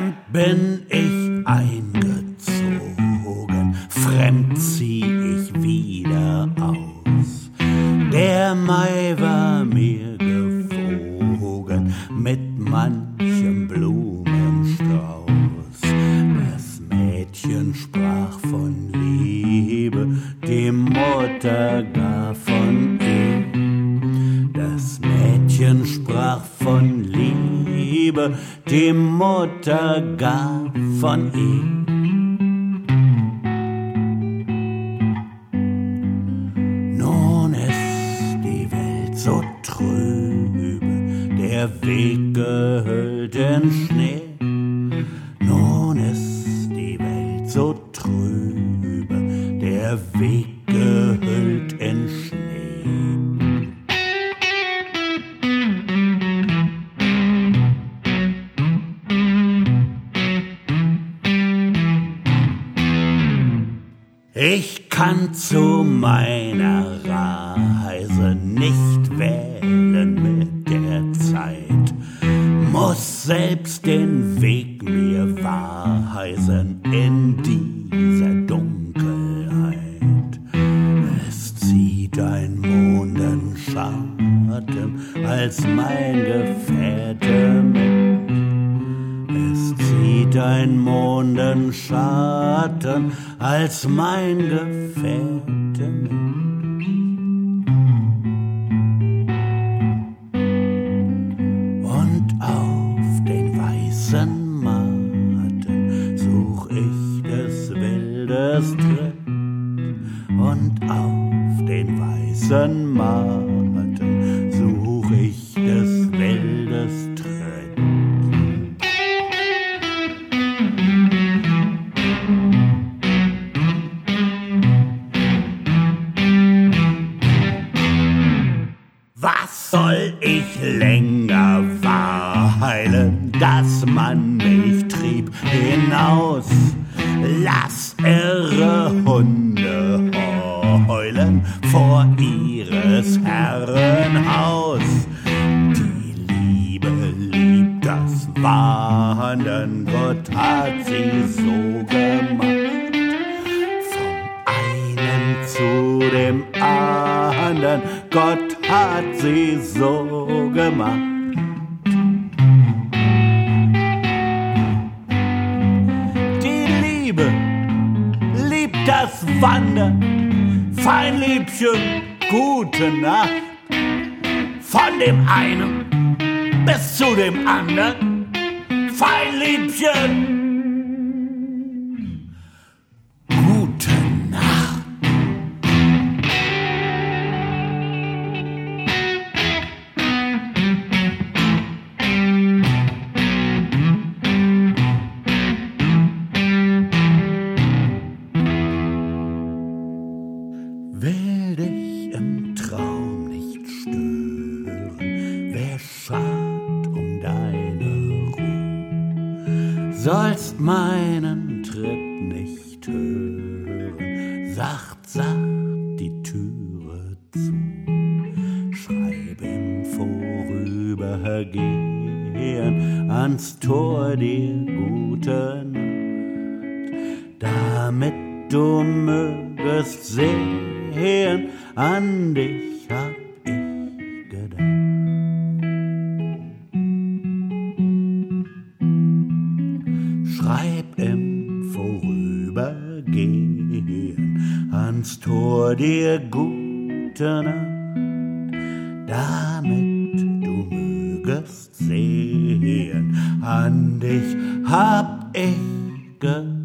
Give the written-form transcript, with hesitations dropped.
Fremd bin ich eingezogen, fremd zieh ich wieder aus. Der Mai war mir geflogen mit manchem Blumenstrauß. Das Mädchen sprach von Liebe, die Mutter gar von ihm. Das Mädchen sprach von Liebe, die Mutter gar von ihm. Nun ist die Welt so trübe, der Weg gehüllt in Schnee. Nun ist die Welt so trübe, der Weg gehüllt in Schnee. Ich kann zu meiner Reise nicht wählen mit der Zeit, muss selbst den Weg mir weisen in dieser Dunkelheit. Es zieht ein Mondenschatten als mein Gefährte mit. Es zieht ein Mondenschatten als mein Gefährte mit. Und auf den weißen Matten such ich des Wildes Tritt. Und auf den weißen Matten such ich des Wildes Tritt. Was soll ich länger weilen, dass man mich trieb hinaus? Lass irre Hunde heulen vor ihres Herren Haus. Die Liebe liebt das Wandern, Gott hat sie so gemacht. Vom einen zu dem anderen, Gott hat sie so gemacht. Die Liebe liebt das Wandern, Feinliebchen, gute Nacht. Von dem einen bis zu dem anderen, Feinliebchen, gute Nacht. Will dich im Traum nicht stören, wer schad um deine Ruhe. Sollst meinen Tritt nicht hören, sacht, sacht die Türe zu. Schreib im Vorübergehen ans Tor dir gute Nacht, damit du mögest sehen, an dich hab ich gedacht. Schreib im Vorübergehen ans Tor dir gute Nacht, damit du mögest sehen, an dich hab ich gedacht.